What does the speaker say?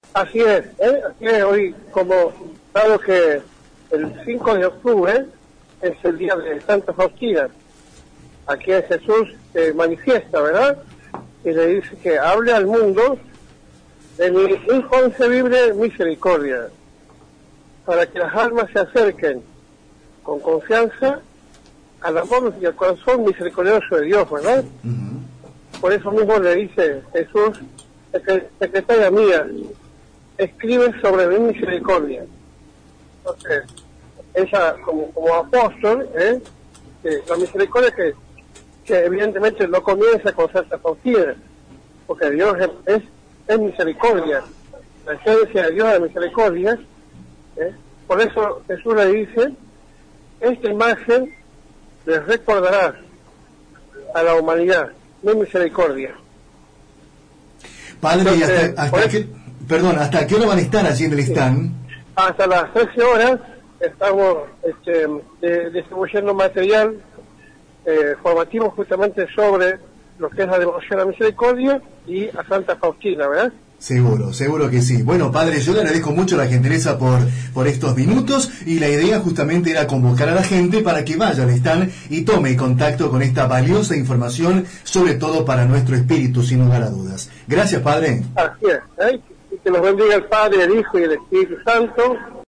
Así es, así es. Hoy, como dado que el 5 de octubre es el día de Santa Faustina, aquí Jesús se manifiesta, ¿verdad? Y le dice que hable al mundo de mi inconcebible misericordia, para que las almas se acerquen con confianza al amor y al corazón misericordioso de Dios, ¿verdad? Por eso mismo le dice Jesús, secretaria mía, escribe sobre mi misericordia. Entonces, ella como apóstol, la misericordia que evidentemente no comienza con Santa Faustina, porque Dios es misericordia, la esencia de Dios es misericordia. Por eso Jesús le dice, esta imagen les recordará a la humanidad mi misericordia. Padre, entonces, ¿hasta qué hora van a estar allí en el stand? Hasta las 13 horas estamos distribuyendo material formativo justamente sobre lo que es la devoción a la misericordia y a Santa Faustina, ¿verdad? Seguro que sí. Bueno, padre, yo le agradezco mucho la gentileza por estos minutos, y la idea justamente era convocar a la gente para que vaya al stand y tome contacto con esta valiosa información, sobre todo para nuestro espíritu, sin lugar a dudas. Gracias, padre. Así es, y que los bendiga el Padre, el Hijo y el Espíritu Santo.